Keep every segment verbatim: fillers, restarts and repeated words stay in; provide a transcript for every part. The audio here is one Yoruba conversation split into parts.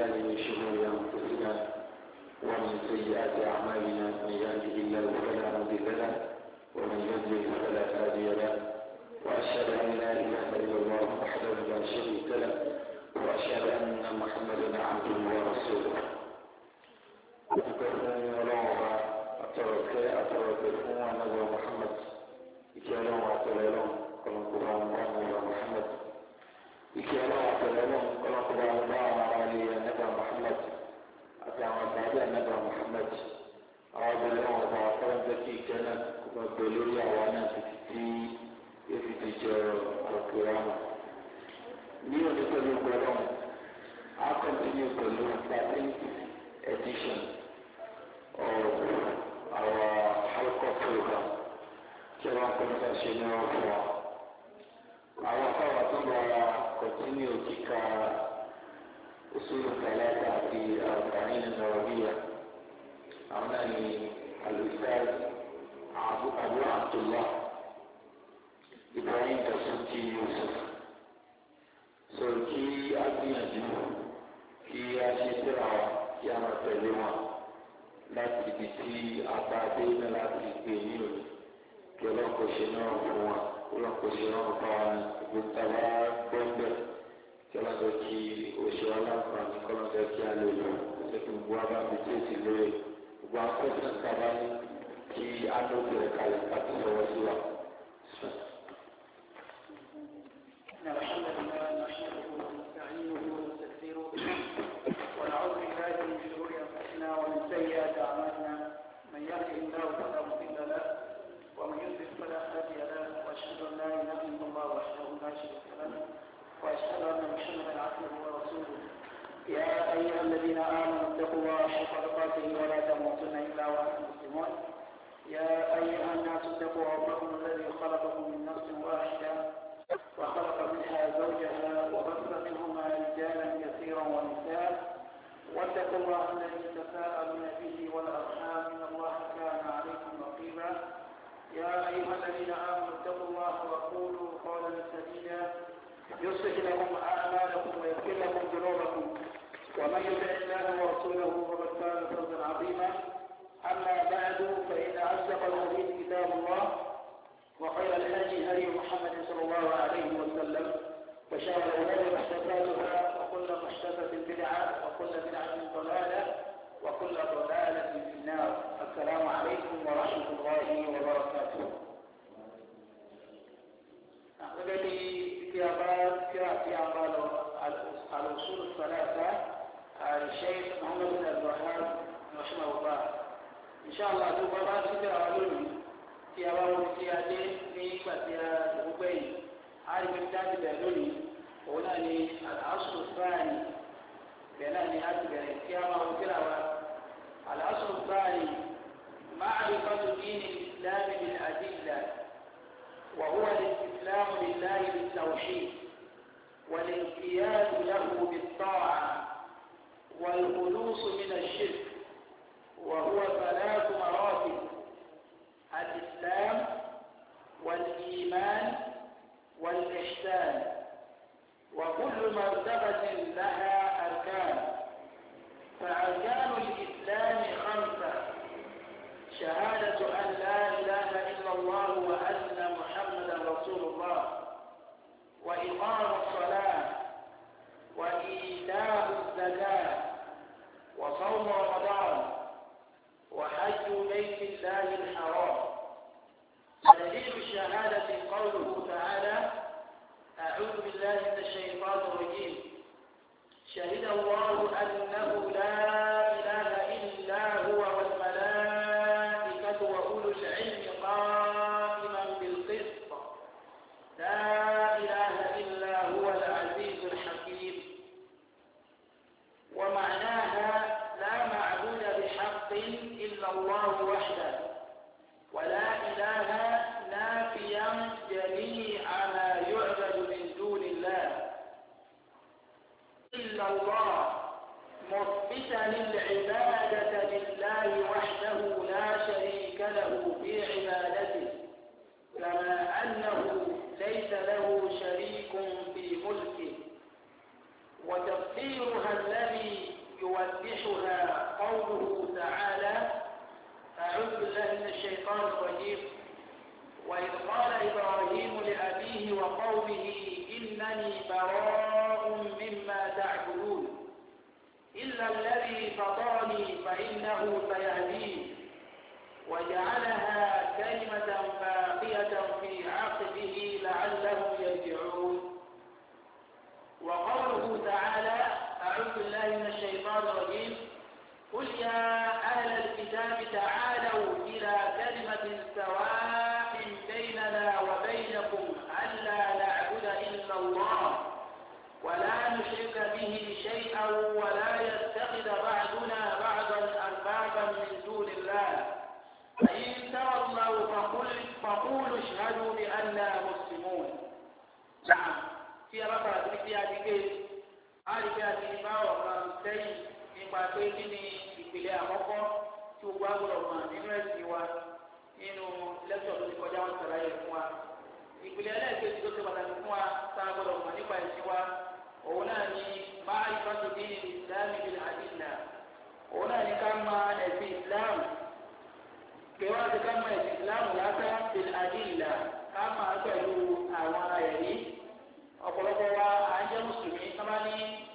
من شرور أنفسنا ومن سيئات أعمالنا من يهده الله فلا مضل له ومن يضلل فلا هادي له وأشهد أن لا إله إلا الله وحده لا شريك له وأشهد أن محمدا عبده ورسوله. أترك أترك ونبي محمد يكلم وتلالم كلام قرآن ونبي محمد يكلم وتلالم كلام قرآن على نبي محمد أتعامل بعد نبي محمد أعوذ بالله وبعثنا ذكي كانت كبدلوريا وانا في في تجار القرآن نيو نقول القرآن أكون نيو نقول thirteenth edition of our halqa program. Kira conversation of our power to continue kika usul ثلاثة في أربعين النووية. أمامي الأستاذ أبو أبو عبد الله إبراهيم دسوقي يوسف. سوركي أبينا كي أشترى كي أمر láti ibi tí a bá dé ní láti gbé ní òní kí ọlọ́kọ̀ ṣe náà fún wa ọlọ́kọ̀ ṣe náà bá wa ní gbogbo tàbá gbọ́ngbẹ́ kí ọlọ́dọ̀ kí oṣù aláǹfààní kọ́lọ́dọ̀ kí a lè lò ṣé kí gbogbo wa bá fi tí èsì lóye gbogbo akọ́sẹ̀ tàbá ní kí a ló bẹ̀rẹ̀ kalẹ̀ láti sọ̀rọ̀ sí wa. ونعوذ بالله من شرور انفسنا ومن سيئات اعمالنا من يهده الله فلا مضل له ومن يضلل فلا هادي له واشهد ان لا اله الا الله وحده لا شريك له واشهد ان محمدا عبده ورسوله. يا ايها الذين امنوا اتقوا الله حق تقاته ولا تموتن الا وانتم مسلمون. يا ايها الناس اتقوا ربكم الذي خلقكم من نفس واحده وخلق منها زوجها وبث منهما رجالا كثيرا ونساء واتقوا الله الذي تساءلون به والارحام ان الله كان عليكم رقيبا. يا ايها الذين امنوا اتقوا الله وقولوا قولا سديدا يصلح لكم اعمالكم ويغفر لكم ذنوبكم ومن يطع الله ورسوله فقد فاز فوزا عظيما. اما بعد فان اصدق الحديث كتاب الله وخير الهدي هدي محمد صلى الله عليه وسلم وشر الامور محدثاتها وكل محدثه بدعه وكل بدعه ضلاله وكل ضلاله في النار. السلام عليكم ورحمه الله وبركاته. أخذني كتابات كتابات الأصول الثلاثة الشيخ محمد بن عبد الوهاب رحمه الله. إن شاء الله دوباره كتابات tí a bá wọ́n tí a dé ní ìgbà tí a dùn gbẹ̀yìn a rí bí dájú bẹ̀rẹ̀ lónìí òun náà ni al-aslu thani bẹ̀rẹ̀ náà ni a ti bẹ̀rẹ̀ tí a máa wọ́n tíra wa al-aslu thani ma'rifatu din al-islam bil adilla wa huwa al-istislam lillahi bit-tawhid wal-inqiyad lahu bit-ta'a wal-khulus min ash-shirk wa huwa thalathu maratib: الإسلام والإيمان والإحسان، وكل مرتبة لها أركان. فأركان الإسلام خمسة: شهادة أن لا إله إلا الله وأن محمدا رسول الله، وإقام الصلاة، وإيتاء الزكاة، وصوم رمضان، وحج بيت الله الحرام. دليل الشهادة قوله تعالى: أعوذ بالله من الشيطان الرجيم. شهد الله أنه لا إله إلا هو والملائكة وأولو العلم قائما بالقسط لا إله إلا هو العزيز الحكيم. ومعناها: لا معبود بحق إلا الله وحده، ولا إله نافيا جميع ما يعبد من دون الله إلا الله، مثبتا وقوله إنني براء مما تعبدون إلا الذي فطرني فإنه سيهدين وجعلها كلمة باقية في عقبه لعلهم يرجعون. وقوله تعالى أعوذ بالله من الشيطان الرجيم قل يا أهل الكتاب تعالوا إلى كلمة سواء بيننا وبينكم ألا نعبد إلا الله ولا نشرك به شيئا ولا يتخذ بعضنا بعضا أربابا من دون الله فإن تولوا فقولوا اشهدوا بأننا مسلمون. نعم في رفع الاتيادك àríkẹ́ àti ìbá ọ̀kan sẹ́yìn nípa pé kí ni ìpìlẹ̀ àkọ́kọ́ tí gbogbo agbọ́dọ̀ mọ̀ nínú ẹ̀sìn wa nínú lẹ́tọ̀ tó ti kọjá wọn sàlàyé fún wa. ìpìlẹ̀ ẹlẹ́ẹ̀kejì tó ti pàtàkì fún wa tá a gbọ́dọ̀ mọ̀ nípa ẹ̀sìn wa òun náà ni ma'rifatu dini al-islam bil adilla. òun náà ni ká mọ̀ ẹ̀sìn islam kẹwàá ti ká mọ̀ ẹ̀sìn islam lásán bil adilla ká mọ̀ pẹ̀lú àwọn ẹ̀rí. ọ̀pọ̀lọpọ̀ wa à ń jẹ́ mùsùlùmí sábà ní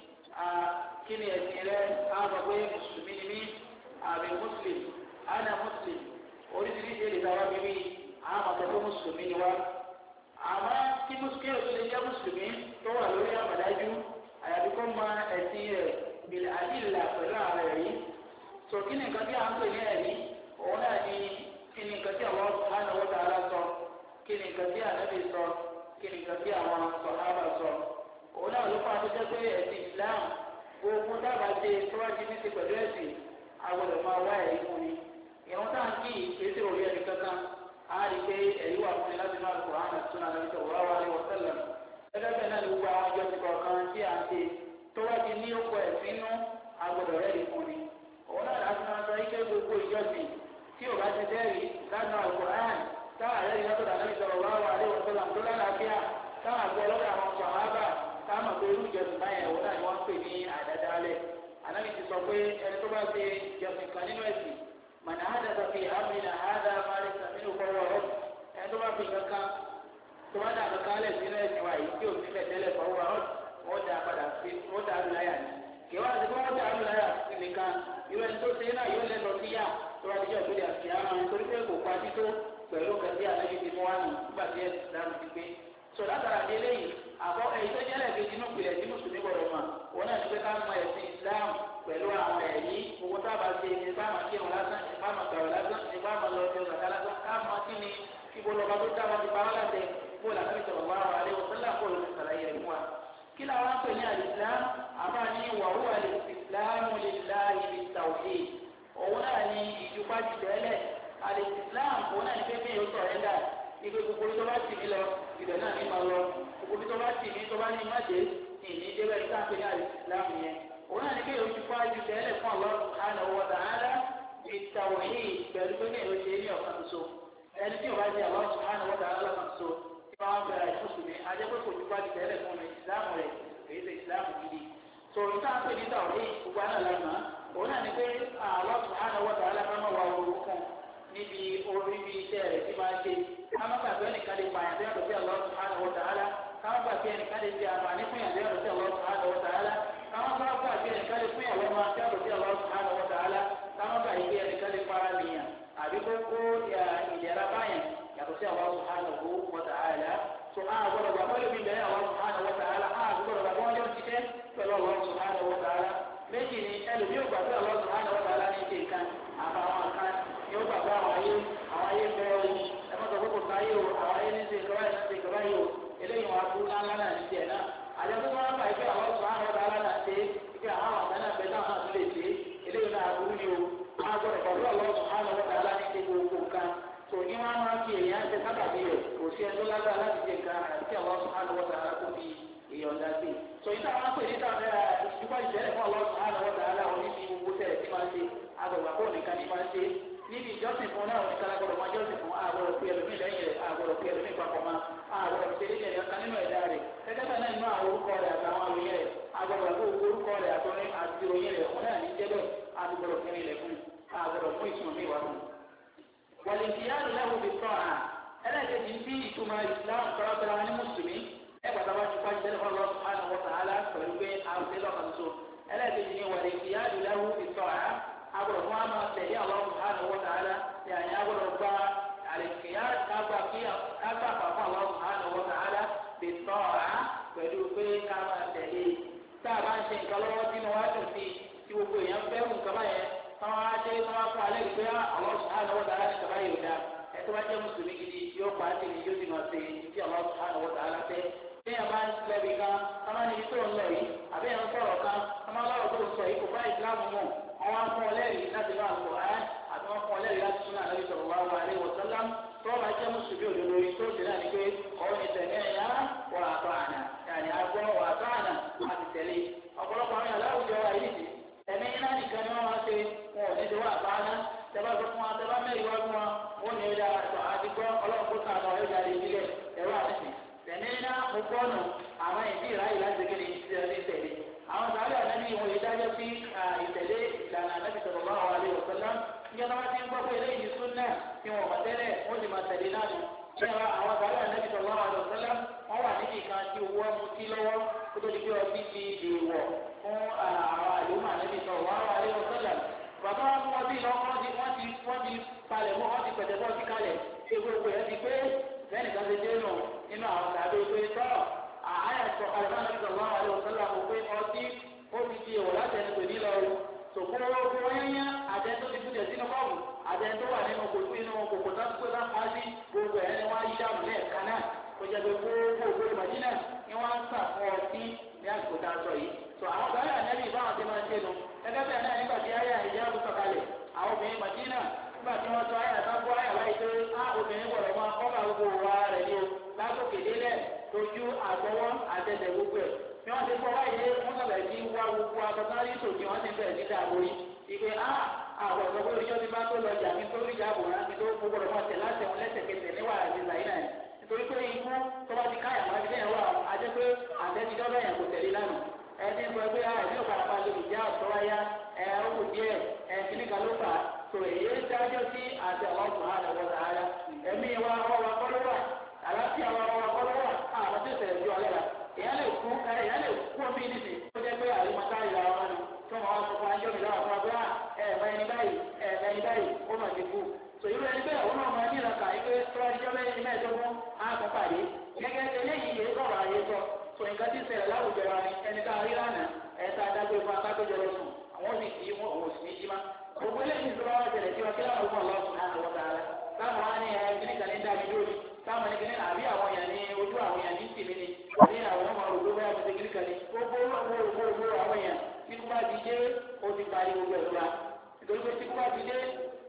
kí ni ẹ̀sìn rẹ̀ á sọ pé mùsùlùmí ni mí àbí mùsùlùmí àná mùsùlùmí oríṣiríṣi èdè táwa bíbí àwọn àmọ̀ tó mùsùlùmí ni wá. àmọ́ kí mùsùlùmí ò tó lè jẹ́ mùsùlùmí tó wà lórí àmàdájú àyàfi kó mọ ẹ̀sìn rẹ̀ bìlẹ̀ àdìlà pẹ̀lú àwọn ẹ̀rí. sọ kí ni nǹkan tí à ń pè ní ẹ̀rí òun náà ni kí ni nǹkan tí Allah subhanahu wa ta'ala sọ kí ni nǹkan tí ànábì sọ kí ni nǹkan tí àwọn sọ̀hábà sọ. òun náà ló fà á tó jẹ́ pé ẹ̀sìn Islam gbogbo dábàá ṣe síwájú ní ti pẹ̀lú ẹ̀sìn agbọ́dọ̀ máa wá ẹ̀rí fún ni. ìwọ̀n táà ń kí ìkéṣe òrí ẹ̀rí kankan á rí i pé ẹ̀rí wà fún ni láti máa kó àwọn àtúnṣe àti sallallahu alaihi wasallam. gẹ́gẹ́ bẹ́ẹ̀ náà ni gbogbo àwọn ọjọ́ ti kọ̀ọ̀kan tí à ń ṣe tó wá ti ní okò ẹ̀sìn inú agbọ́dọ̀ rẹ̀ rí fún ni. òun náà láti máa sọ ike gbogbo ìjọsìn tí ò bá ti dẹ́rì lánàá Al-Qur'an táwọn àrẹ yìí lọ́dọ̀ àlẹ́ sallallahu alaihi wasallam tó lálàáfíà táwọn àgbẹ̀ ọlọ́dọ̀ àwọn sàhábà táwọn àgbẹ̀ irú ìjọsìn báyẹn òun náà ni wọ́n ń pè ní àdádálẹ̀. ànábì ti sọ pé ẹni tó bá ṣe ìjọsìn kan nínú ẹ̀sìn man ahdatha fi amrina hadha ma laysa minhu fahuwa radd. ẹni tó bá fi kankan tó bá dà kankan lẹ̀ sínú ẹ̀sìn wa yìí tí ò sí fẹ̀tẹ́lẹ̀ fahuwa radd wọ́n dà padà sí wọ́n dà lùláyà ni. kí wọ́n ti wọ́n dà lùláyà nìkan irú ẹni tó ṣe náà yóò lẹ́tọ̀ sí yá tó bá ti jẹ́ òkúta àti àwọn nítorí pé kò pa tító pẹ̀lú kẹsí àlejò ti mú wá nù nígbà tí ẹ ti dáhùn ti gbé. sọ látara di eléyìí àbọ̀ èyí tó jẹ́lẹ̀ kejì inú pilẹ̀ tí mùsùlùmí gbọ́dọ̀ mọ̀ òun náà ti pé ká mọ ẹ̀sìn Islam pẹ̀lú àwọn ẹ̀rí gbogbo tábà ṣe nípa àmà kírun lásán nípa àmà gbàwé lásán nípa àmà lọ sí ọ̀gá lásán ká mọ kí ni kíbo lọ́ba tó dáwà ti pàwọ́ láti bó làbí sọ̀rọ̀ wá wà lé òṣèlú àpò lórí sàlàyé rẹ̀ fún wa. kí làwọn ń pè ní al-Islam àbá ní wàhùwà al-Islamu lillahi bit-tawhid òun náà ní ìjùpá jùlẹ̀ al-Islam òun náà ní pé bí yóò sọ̀rọ̀ ẹ̀dá ìgbé gbogbo tó bá tì mí lọ ibẹ̀ náà ní ma lọ gbogbo tó bá tì mí tó bá ní má dé ìní débẹ̀ ní káàpé ní al-Islam yẹn. òun náà ní pé yóò jùpá jùlẹ̀ fún Allah subhanahu wa ta'ala bit-tawhid pẹ̀lú pé ní èrò ṣe ní ọ̀kan ṣoṣo. ẹni tí ò bá jẹ́ Allah subhanahu wa ta'ala lọ́kan ṣoṣo tí wọ́n bẹ̀rẹ̀ ìfúsùnmí ajẹ́pẹ́ kò jùpá jùlẹ̀ fún ìsìlámù rẹ̀ èyí ṣe ìsìlámù gidi. sọ̀rọ̀ táà pé ní tawhid gbogbo àná lánàá òun náà ní pé Allah subhanahu wa ta'ala máa wà orúkún níbi orí bí iṣẹ́ rẹ̀ tí máa ṣe káwọn gbàgbé ẹnìkan lè pààyàn bí wọ́n ti Allah subhanahu wa ta'ala káwọn gbàgbé ẹnìkan lè ṣe àǹfààní fún yàn bí wọ́n ti Allah subhanahu wa ta'ala káwọn gbàgbé ẹnìkan lè fún yàn lọ́mọ bí wọ́n ti Allah subhanahu wa ta'ala káwọn gbàgbé ẹnìkan lè para nìyàn àbí kó kó ìdẹ̀ra báyàn yàtọ̀ sí Allah subhanahu wa ta'ala. tó a gbọ́dọ̀ gbà pẹ́lú mi bẹ́ẹ̀ Allah subhanahu wa ta'ala a gbọ́dọ̀ gbà wọ́n yóò ti dẹ́ pẹ̀lú Allah subhanahu wa ta'ala. méjì ni ẹlòmíì ò gbàgbé Allah subhanahu wa ta'ala ní ṣe nǹkan àbáwọn kan yóò gbàgbé àwọn ayé àwọn ayé bẹ́ẹ̀ o ẹ̀mọ́tò kókò sáyé o àwọn ayé ní ṣe ìkọ́ra yìí ṣe ìkọ́ra yìí o eléyìí wọn abúlé ńlá náà ní tiẹ̀ náà. àjọṣe wọn bá ìfẹ́ Allah subhanahu wa ta'ala náà ṣe ìfẹ́ àwọn àgbà náà bẹ́ẹ̀ náà tún lè ṣe eléyìí náà aburú ni o. wọn á gbọ́dọ̀ pẹ̀lú Allah subhanahu wa ta'ala ní ṣe gbogbo nǹkan tó ní wọn máa fi èèyàn ṣe sábàbí rẹ̀ kò sí ẹjọ́ lágbára láti ṣe nǹkan àti Allah subhanahu wa ta'ala kò fi ìyọ̀ǹda sí. sọ ìta wọn pè ní tàbí ìdúpọ̀ ìṣẹ̀lẹ̀ fún Allah subhanahu wa ta'ala òní ní gbogbo tẹ̀lẹ̀ tí máa ń ṣe agbègbè àbọ̀ nìkan ní máa ń ṣe níbi ìjọsìn fún náà oníkan agbọ̀dọ̀ máa jọ́sìn fún agbọ̀dọ̀ pé ẹlòmíì lẹ́yìn rẹ̀ agbọ̀dọ̀ pé ẹlòmíì papọ̀ máa agbọ̀dọ̀ pé ẹlòmíì lẹ́yìn kan nínú ẹ̀dá rẹ̀ gẹ́gẹ́ bẹ́ẹ̀ náà nínú àwọn orúkọ rẹ̀ àtàwọn àròyìn rẹ̀ agbọ̀dọ̀ pé orúkọ rẹ̀ àtọ́rin àti ìròyìn rẹ̀ wọn náà ní jẹ́bẹ̀ agbọ̀dọ̀ kẹrin ilẹ̀ fún agbọ̀dọ̀ fún ìtumọ̀ mi wà fún. wàlìntìyàrá lẹ́hùn bí tọ́ à ẹlẹ́gẹ̀dì ń bí ìtumọ̀ Islam tọ́lá ní mùsùlùmí lọ́kàn tó ẹlẹ́ẹ̀kejì ni wàlẹ̀ ìyáàdù lahu ìtọ́ra agbọ̀dọ̀ fún àmọ́ tẹ̀lé Allah subhanahu wa ta'ala yàní agbọ̀dọ̀ gba àlèkìyà kágbà kí kágbà pàpọ̀ Allah subhanahu wa ta'ala ìtọ́ra pẹ̀lú pé ká máa tẹ̀lé tá a bá ń ṣe nǹkan lọ́wọ́ sínú wá dùn sí tí gbogbo èèyàn fẹ́ mú nǹkan báyẹn táwọn á dé táwọn fún alẹ́ ìgbé Allah subhanahu wa ta'ala ní kaba yóò dá ẹ tó bá jẹ́ mùsùlùmí gidi yóò pa á tẹ̀lé yóò sì máa ṣe tí Allah subhanahu wa ta'ala fẹ́ téèyàn bá ń lẹ́bi kan ọmọ níbi tó ń lọ yìí àbí ẹ̀rọ sọ̀rọ̀ kan ọmọ ọlọ́rọ̀ tó ń sọ yìí kò bá ìsìlámù mọ̀ wọ́n wá fún ọ lẹ́rìí láti bá àpò ẹ́ àti wọ́n fún ọ lẹ́rìí láti súnà Ànábì sallallahu alaihi wasallam tó bá jẹ́ mùsùlùmí òdodo yìí tó ti náà ní pé ọ̀rọ̀ ìtẹ̀lẹ́ ẹ̀yà wà àtọ̀ àná yàní agbọ́ wà àtọ̀ àná àti tẹ̀lé ọ̀pọ̀lọpọ̀ àwọn aláwùjọ wa yìí ti ẹ̀mí iná nìkan ni wọ́n wá ṣe wọn ò ní ti wá àbá ná tẹ́bá sọ fún wa tẹ́bá mẹ́rin wá fún wa wọ́n ní ọjà àtọ̀ àti gbọ́ ọlọ́run kó sàánà ọ̀yọ́jà lè nílẹ̀ ẹ̀rọ àti tẹ̀lé iná mo gbọ́nù àwọn ìdí ìráyè láti gbé ní ìtẹ̀lé tẹ̀lé àwọn sàárẹ̀ ànábì wọn ìdájọ́ sí ìtẹ̀lé ìlànà Ànábì sallallahu alaihi wasallam níjọ́ náà ti ń gbọ́ pé eléyìí súnnà tí wọn bá tẹ́lẹ̀ wọ́n sì máa tẹ̀lé náà nù. ní àwọn sàárẹ̀ Ànábì sallallahu alaihi wasallam wọ́n wà níbi kan tí owó ọmú sí lọ́wọ́ kó tó di pé ọtí ti di wọ̀ fún àwọn àlùmọ̀ Ànábì sallallahu alaihi wasallam. bàbá wọn mú ọtí lọ wọ́n ti wọ́n ti wọ́n ti palẹ̀ mọ́ wọ́n ti pẹ̀tẹ̀ bọ́ sí kalẹ̀ ṣé gbogbo ẹ̀ ti pé bẹ́ẹ̀ni kan ti dé nù nínú àwọn sàárẹ̀ pé tọ́ àyàtọ̀ àlùmọ́ Ànábì sallallahu alaihi wasallam kò pé ọtí ó ti di ìwọ̀ láti ẹni pèmí lọ sòkúrò owó wáyé àtẹ̀tò ti kújẹ sínú kọ́ọ̀bù àtẹ̀tò wà nínú kòkó inú kòkó tó kó tó pa sí gbogbo ẹ̀ ni wọ́n á yí dàmú lẹ́ẹ̀kan náà kó jẹ́ pé gbogbo ògbó Mádínà ni wọ́n á sà fún ọtí ní àsìkò tá a sọ yìí. sọ àwọn bàbá Ànábì báwọn ti máa ń ṣe nu gẹ́gẹ́ bẹ́ẹ̀ náà nígbà tí ayé àìjẹ́ àbú sọ̀kalẹ̀ àwọn obìnrin Mádínà nígbà tí wọ́n sọ ayé àtàkùn ayé àwáyé pé á obìnrin gbọ́dọ̀ máa kọ́ba gbogbo wa rẹ̀ ni o látòkè délẹ̀ tójú àtọwọ́ àtẹ̀tẹ̀ gbogbo ẹ̀ bí wọ́n ti fọ́ wáyé wọ́n sọ̀rọ̀ sí wá gbogbo akọ̀tàrí sòdì wọ́n ti bẹ̀rẹ̀ sí dààbò yìí ìpè á àwọn ọ̀sọ̀ pé oríṣọ́ ti bá tó lọ jà mí tó rí ìjà àbòrán mi tó gbogbo ọ̀rọ̀ tẹ̀ láti ẹ̀wọ̀n lẹ́sẹ̀kẹsẹ̀ níwà àti ìlàyìn náà nítorí pé ikú tó bá ti káyà máa fi dẹ́yìn wà á jẹ́ pé àtẹ́tijọ́ bẹ́yàn kò tẹ̀lé lánàá ẹni sọ pé ẹni ọ̀kadà bá lè já ọ̀tọ́ wáyá ẹ ọkù díẹ̀ ẹ kíníkà ló fà tó èyí dájọ́ sí àti àwọn ọ̀sán àdàwọ̀ sàárà ẹ̀mí wa ọwọ́ akọ́lọ́wà àlàáfíà wa ọwọ́ akọ́lọ́wà àwọn tó tẹ̀lé ju alẹ́ la èyàn lè kú èyàn lè kú omi níbi tó jẹ́ pé àrímọ́tá ìlà ọmọ ni tó máa sọ fún ajọ́ mi láwọn fún abúlá ẹ̀ẹ̀mẹ́ ẹni báyìí ẹ̀ẹ̀mẹ́ ẹni báyìí ó mà ti kú. sọ irú ẹni bẹ́ẹ̀ òun náà máa ní ìlàkà yìí pé tọ́lájọ́ bẹ́ẹ̀ ní mẹ́ẹ̀ẹ́dógún á kún pàdé gẹ́gẹ́ eléyìí yìí sọ̀rọ̀ ayé sọ sọ nǹkan tí ń ṣẹlẹ̀ láwùjọ wa ni ẹni tá a rí lánàá ẹ̀ tá a dágbé fún akátójọ lọ sùn àwọn sì kì í mú òun sì ní jí má. gbogbo eléyìí sọ wá ṣẹlẹ̀ sí wọn kí láwọn ọmọ ọlọ́sùn náà lọ́wọ́ dára táwọn wá ní ẹ̀ kíníkan ní dábí lórí táwọn ní kíní àbí àwọn èèyàn ní ojú àwọn èèyàn ní tìmí ni àbí àwọn ọmọ òdòdó bóyá mo ti kíníkan ní gbogbo owó owó owó àwọn èèyàn tí kú bá ti dé ó ti parí gbogbo ẹ̀rọ wa nítorí pé tí kú bá ti dé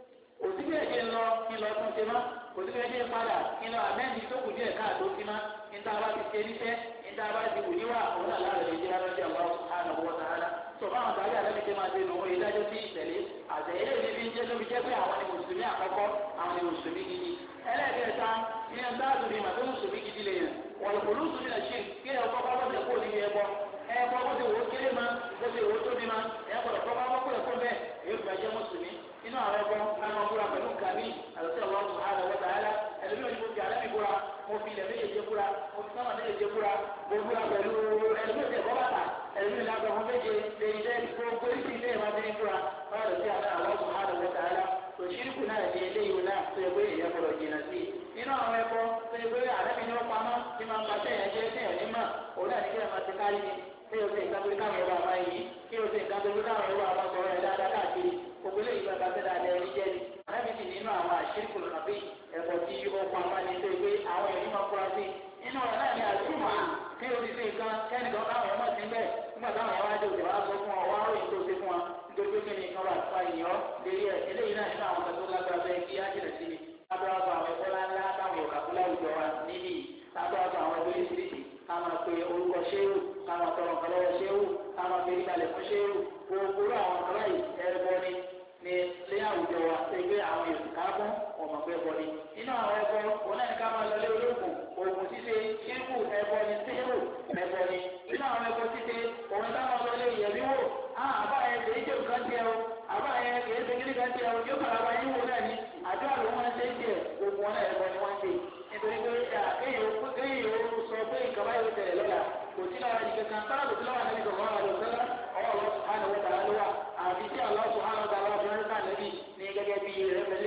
òsì bí ẹ̀jẹ̀ ń lọ kí lọ tún ṣe má òsì bí ẹ̀jẹ̀ ń padà kí lọ àmẹ́ǹdì tó kù díẹ̀ káàtó sí má níta bá ti ṣe níṣẹ́ níta bá ti wù níwà òun náà láàrin ìdí ara ṣe àwọn subhanahu wa ta'ala tó báwọn tàbí àlẹ́ ṣe máa ṣe nù wọ́n ìdájọ́ sí ìtẹ̀lé àtẹ̀yẹ́ lè fi ń jẹ́ lóbi jẹ́ pé àwọn ni mùsùlùmí àkọ́kọ́ àwọn ni mùsùlùmí gidi ẹlẹ́ẹ̀kẹta ní ẹ̀ńdáàdù ni màtó mùsùlùmí gidi lè yàn wọ́n lè polú sùn nílẹ̀ ṣe kí ẹ̀ ọkọ̀ bá bọ̀dẹ̀ kó ní ẹbọ ẹbọ bó ti wò ó kéré ma bó ti wò ó tóbi ma ẹ̀ gbọ́dọ̀ kọ́ bá bọ́ kó ẹ̀kọ́ bẹ́ẹ̀ èyí fún ẹjẹ́ mùsùlùmí inú àwọn ẹbọ káwọn búra pẹ̀lú kàmí àlọ́sẹ̀ Allah subhanahu wa ta'ala ẹlẹ́mí ò ní mo fi alẹ́ mi búra mo fi ilẹ̀ méjèèjì búra mo fi sáwọn méjèèjì búra mo búra pẹ̀lú ẹlẹ́mí ò tẹ̀ bọ́ bàtà ẹlẹ́mí ò ní agbọ̀n méje lè ilé gbogbo ìsìn ilé ìwà bí búra báyọ̀ sí Allah subhanahu wa ta'ala òṣìṣẹ́ náà ní ilé ìwé náà tó yẹ pé èèyàn gbọdọ̀ jìnnà sí i nínú àwọn ẹ̀kọ́ tó yẹ pé àrẹ́mi ni wọ́n pamọ́ tí máa ń pa sẹ́yìn jẹ́ sẹ́yìn onímọ̀ òun náà ní kí ẹ máa ti kárí ni kí o ṣe nǹkan tó káwọn ẹ̀rọ àmọ́ yìí kí o ṣe nǹkan tó káwọn ẹ̀rọ àmọ́ sọ̀rọ̀ ẹ̀ dáadáa káàkiri gbogbo ilé ìgbà bá tẹ́lẹ̀ adé ẹni jẹ́ ni àrẹ́mi sì nínú àwọn àṣírí kò lọ́nà pé ẹ̀kọ́ tí ó pamọ́ ni tó yẹ pé àwọn èèyàn máa fura sí nínú ọ̀rọ̀ náà ni àtúmọ̀ kí o ti ṣe nǹkan kẹ́nìkan káwọn ẹ̀rọ ti ń bẹ̀ nígbà táwọn ẹ̀rọ wájú òjò wá sọ fún ọ wá ròyìn tó ṣe fún wa nítorí pé kí ni nǹkan wà fún àyìnbó lérí ẹ̀ eléyìí náà nínú àwọn kan tó lágbára bẹ́ẹ̀ kí á jìnà sí ni lábẹ́wàá àwọn ẹ̀kọ́ ńláńlá táwọn yóò kàkú láwùjọ wa níbí lábẹ́wàá àwọn ẹgbẹ́ oríṣiríṣi ká máa pe orúkọ ṣéwù ká máa tọrọ nǹkan lọ́wọ́ ṣéwù ká máa pe ìgbàlẹ̀ fún ṣéwù gbogbo àwọn nǹkan báyìí ẹ̀rọ ni ní ilé àwùjọ wa ṣe pé àwọn èèyàn ká fún ọmọ pé ẹbọ ni nínú àwọn ẹbọ òun náà ní ká máa lọ lé olóògùn oògùn ṣíṣe ṣírkù ẹbọ ni ṣéwù ẹbọ ni nínú àwọn ẹbọ ṣíṣe òun ká máa lọ lé ìyẹ̀bí wò àbá ẹ̀ kì í ṣe nǹkan tiẹ̀ o àbá ẹ̀ kì í ṣe kíní kan tiẹ̀ o yóò fara wa yín wò náà ni àjọ àlọ́ wọn ṣe ń tiẹ̀ gbogbo wọn náà ẹbọ ni wọ́n ṣe nítorí pé kéèyàn ó sọ pé nǹkan báyìí ó tẹ̀lé lọ́la kò sí lára ìkẹkàn sára kò sí lára níbi tó wọ́n wà lọ́sọ́lá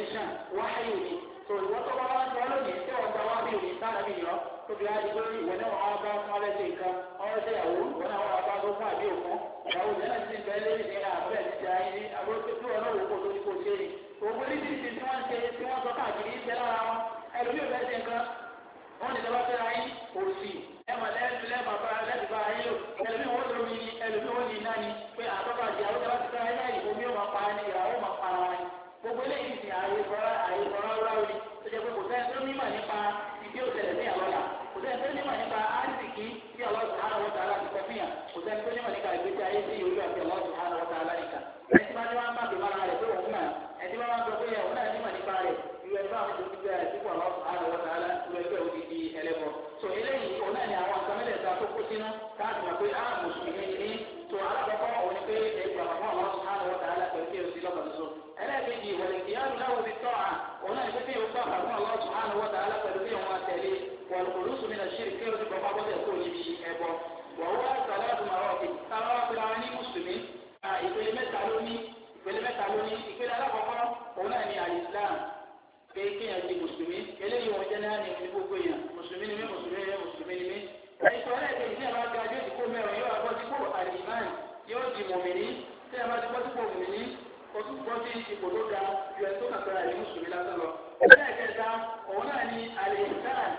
revelation wáyé ni tó ìwọ́n tó bá wá ń sọ lónìí tí wọ́n gba wá bí òní sára bí yọ tó fi láti gbé ìwọ náà wọn bá fún ọlẹ́ sí nǹkan ọ̀rẹ́ sí ìyàwó ìwọ náà wọn bá tó fún àbí òkun ìyàwó ìjẹ́ náà ti ń bẹ́ẹ̀ lé ní àbúrẹ́ ti ṣe ayé ní àbúrò tí wọn náà wò kó tó ní kó ṣe ni òògùn ní ti tí wọ́n ṣe tí wọ́n sọ káàkiri ń bẹ lára wọn ẹlòmíì bẹ́ẹ̀ ṣe nǹkan wọ́n ní lọ́wọ́ fẹ́ra yín òsì ẹ̀mà lẹ́ẹ̀dù lẹ́ẹ̀mà bá lẹ́ẹ̀dù bá ayé lò ẹlòmíì wọ́n lómi ni ẹlòmíì wọ́n ní iná ni pé àtọ́ka àti àwọn ìjọba ti fẹ́ ayé láyé omi ó máa pa ni ìyàwó máa pa ara wọn gbogbo eléyìí ti àyè fọ́ra àyè fọ́ra wúráwí ni tó jẹ́ pé kò sẹ́ni tó nímọ̀ nípa ìdí òṣèlè ní àlọ́là kò sẹ́ni tó nímọ̀ nípa áìsìkì tí Allah subhanahu wa ta'ala ti kọ́ fìyàn kò sẹ́ni tó nímọ̀ nípa ìgbésí ayé tí ìwúlò àti Allah subhanahu wa ta'ala nìkan ẹni tí wọ́n ti máa ń bá bèbá ara rẹ̀ pé òun mà ẹni tí wọ́n máa ń sọ pé òun náà nímọ̀ nípa rẹ̀ ìwé ẹgbẹ́ àwọn tó ti gbé ẹ̀ sípò Allah subhanahu wa ta'ala ìwé ẹgbẹ́ òun ti ẹlẹ́bọ. so eléyìí òun náà ni àwọn nǹkan mẹ́tẹ̀ẹ̀ta tó kó sínú káàdì mọ̀ pé á mùsùlùmí ní tó alákọ̀ọ́kọ́ òun ni pé ẹgbẹ́ àwọn Allah subhanahu wa ta'ala pẹ̀lú kí o sí lọ́kàn tó so ẹlẹ́ẹ̀kejì ìwọ̀lẹ̀ kìíyàrú láwùjọ ti tọ́ à òun náà ni pé kí o gbà fún Allah subhanahu wa ta'ala pẹ̀lú kí o máa tẹ̀lé wal-khulusu mina shirk kí o ti bọ̀ pápọ́tẹ̀ kó níbi ẹbọ wàhùwà sàlátù màrọ́ọ̀tì táwọn wá pẹ̀lú àwọn ní mùsùlùmí ìpele mẹ́ta ló ní ìpele mẹ́ta ló ní ìpele alákọ̀ọ́kọ́ òun náà ni al-Islam pé kéèyàn ti mùsùlùmí eléyìí wọn jẹ́ náà ní gbogbo èèyàn mùsùlùmí ni mí mùsùlùmí ni mí mùsùlùmí ni mí ẹ̀sọ́ ẹlẹ́ẹ̀kejì tí a bá ga yóò ti kó mẹ́rin yóò wá bọ́ sípò al-Iman yóò di mùmìnì tí a bá ti bọ́ sípò mùmìnì ó tún bọ́ sí ipò tó ga ju ẹ̀ tó kàn pẹ̀lú àyè mùsùlùmí lásán lọ. ẹlẹ́ẹ̀kẹta òun náà ni al-Ihsan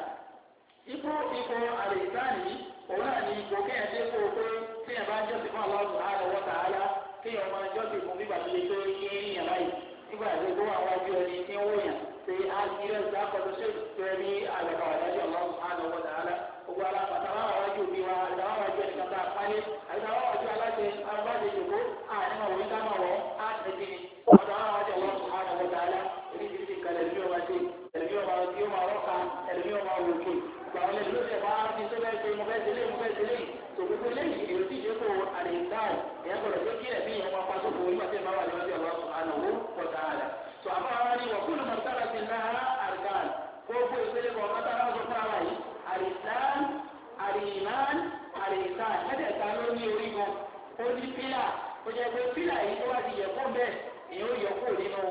ipò ipò al-Ihsan yìí òun náà ni ipò kéèyàn dé kó o pé kéèyàn bá ń jọ́sìn fún Allah subhanahu wa ta'ala kéèyàn máa jọ́sìn fún bíbà tó lè tó kí èèyàn báyìí nígbà tó gbọ́ àwọn ojú ẹni tí ń wòyàn ṣe àgbẹ̀rẹ̀ ìdákọ̀tún ṣe fẹ́ rí àgbàkà àdájọ́ Allah subhanahu wa ta'ala gbogbo alápàtà àwọn àwájú òbí wa àdáwọ̀ àwájú ẹni kan tá a pálí àdáwọ̀ àwájú aláṣẹ aláṣẹ ìjòkó ànímọ̀ wòye dámọ̀ wọ́ á tẹ̀sí ni àdáwọ̀ àwájú Allah subhanahu wa ta'ala oríṣiríṣi kalẹ̀ ní ọba ṣe ẹ̀lẹ́mí ọba tí ó máa rọ́ka ẹ̀lẹ́mí ọba wòkè gbàwọn ẹ̀lẹ́mí ló ṣẹ̀ bá ti tó bẹ́ẹ̀ ṣe mo fẹ́ ṣe lé mo fẹ́ ṣe lé tòkòtò lẹ́yìn èrò tí ìjókòó àlèǹdáì ìyẹn gbọ́dọ̀ tó kí ẹ̀mí ìyẹn wọn pàṣẹ fún onígbà tí ẹ bá wà lọ́wọ́ sí Allah subhanahu wa ta'ala tó àbáwá ni wọ́n kúlù mọ̀tàlá ti náà àrùkàn gbogbo ìpele kọ̀ọ̀kan tá a bá sọ fún ara yìí al-Islam al-Iman al-Ihsan mẹ́tẹ̀ẹ̀ta ló ní orígun ó ní pílà ó jẹ́ pé pílà yìí tó wá ti yẹ fún bẹ́ẹ̀ èyí ó yọ kúrò nínú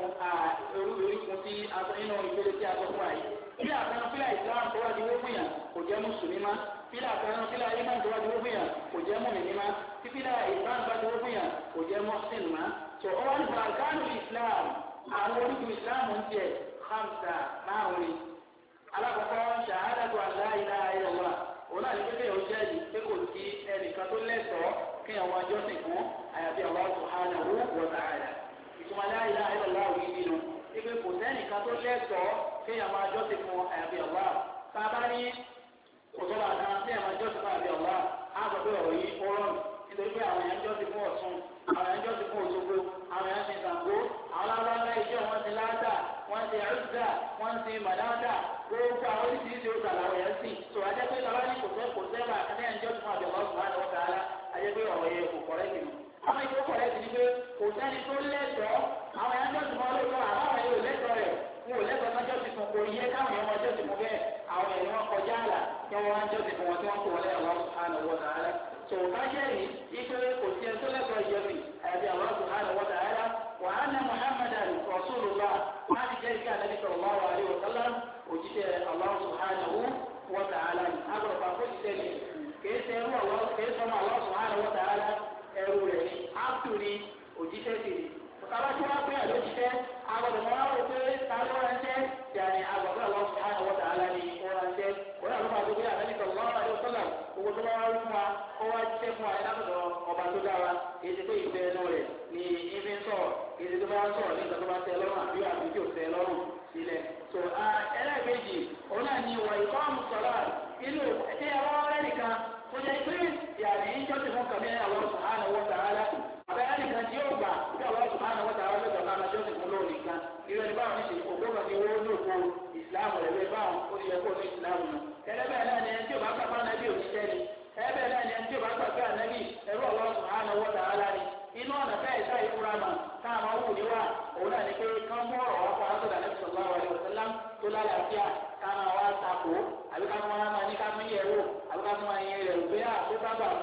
orígun tí a sọ nínú ìpele tí a sọ fún àyè pílà kan pílà Islam tó wá di wó fún yàn kò jẹ́ mùsùlùmí má pílà kan pílà Iman tó wá di wó fún yàn kò jẹ́ mùmínì má tí pílà Ihsan bá di wó fún yàn kò jẹ́ mùsùlùmí má tó ọ wá ní arkanu Islam àwọn orígun Islam ń tiẹ̀ khamsa márùn-ún alákọ̀ọ́kọ́ ṣàhádàtù an la ilaha illallah òun náà ní pé kéèyàn jẹ́ ẹ̀dì pé kò sí ẹnìkan tó lẹ́tọ̀ọ́ kéèyàn wá jọ́sìn fún àyàfi Allah subhanahu wa ta'ala ìtumọ̀ la ilaha illallah òun yìí nínú pé kò sẹ́nìkan tó lẹ́tọ̀ọ́ kéèyàn wá jọ́sìn fún àyàfi Allah tá a bá ní òtọ́lá kan kéèyàn wá jọ́sìn fún àyàfi Allah á sọ pé ọ̀rọ̀ yìí ó rọrùn nítorí pé àwọn èèyàn jọ́sìn fún Ọ̀ṣun àwọn èèyàn jọ́sìn fún Òṣogbo àwọn èèyàn ti Ṣàngó àwọn alábàárà iṣẹ́ wọn ti Láàtà wọ́n ti Uzza wọ́n ti Manata gbogbo àwọn oríṣiríṣi oṣù àlàwọ̀ yẹn sì tó ajẹ́ pé lọ́wọ́ ní kò sẹ́ kò sẹ́wà ní ẹ̀ńjọ́ tó máa bẹ̀ wọ́n sùn àwọn ọ̀tá ara ajẹ́ pé ọ̀rọ̀ yẹn kò kọ̀rẹ́ sí mi. àwọn ìṣòro kọ̀rẹ́ sí ni pé kò sẹ́ni tó lẹ́tọ̀ọ́ àwọn ẹ̀ńjọ́ tó máa lóòótọ́ àbáwọn yóò lẹ́tọ̀ọ́ rẹ̀ wọn ò lẹ́tọ̀ọ́ mọ́jọ́ ti fún kò yẹ káwọn èèyàn mọ́jọ́ ti fún bẹ́ẹ̀ àwọn èèyàn wọn kọjá àlà kí wọ́n wá ń jọ́ ti fún wọn tí wọ́n kò wọlé Allah subhanahu wa ta'ala. tó o bá jẹ́ yìí ipe kò sí ẹ tó lẹ́tọ̀ọ́ ìjọbi àyàfi Allah subhanahu wa ta'ala wa anna Muhammadan rasulullah láti jẹ́ ìgbà Nabi sallallahu alaihi wa sallam òjíṣẹ́ Allah subhanahu wa ta'ala ni agbọ̀dọ̀ pàkó jíṣẹ́ ni kìí ṣe ẹrú àwọn kìí sọmọ Allah subhanahu wa ta'ala ẹrú rẹ̀ ni áàpù ni òjíṣẹ́ sì ni. Bàbá tí wọ́n pè àlọ́ jíṣẹ́ agbọ̀dọ̀ mọ́ wá pé ta ló ránṣẹ́ yàní agbọ̀dọ̀ Allah subhanahu wa ta'ala ni ó ránṣẹ́ wọ́n àlọ́ máa gbé Nabi sallallahu alaihi wa sallam owó tó bá wá rí fún wa ó wá jíṣẹ́ fún wa ní lábọ̀dọ̀ ọba tó dá wa èyí ti pé ìfẹ́ ẹnu rẹ̀ ni ibi ń sọ̀rọ̀ èyí ti pé bá ń sọ̀rọ̀ ní ìgbà tó bá tẹ́ lọ́rùn àbí àbí tí ò tẹ́ lọ́rùn sílẹ̀. so ẹlẹ́ẹ̀kejì òun náà ni wà ìkọ́mù sọ̀rọ̀ inú ẹ̀jẹ̀ àwọn ọ̀rẹ́ nìkan tó jẹ́ pé yàrá yìí jọ́sí fún kàmí Allah subhanahu wa ta'ala àbẹ́yà nìkan tí yóò gbà bí Allah subhanahu wa ta'ala lọ́jọ́ náà jọ́sí fún lónìí kan irú ẹni báwọn ní ṣe ògbóǹkà ti wọ́n ní òkú ìsìláàmù rẹ̀ bẹ́ẹ̀ báwọn ó ti yẹ kó ní ìsìláàmù nù. ẹlẹ́bẹ̀ẹ́ náà ni ẹni tí ò bá gbàgbọ́ ànábì òṣìṣẹ́ ni ẹlẹ́bẹ̀ẹ́ náà ni ẹni tí ò bá gbàgbọ́ ànábì ẹrú Allah subhanahu wa ta'ala ni inú ọ̀nà bẹ́ẹ̀ sáà ìfura mà táwọn máa wù níwà òun náà ni pé kán mú ọ̀rọ̀ wá fún àtọ̀dà Nabi sallallahu alaihi wasallam tó lálàáfíà káwọn wá takò àbí ká máa máa ní ká mú yẹ̀ wò àbí ká máa yẹ rẹ̀ pé àkó sábà mu àbí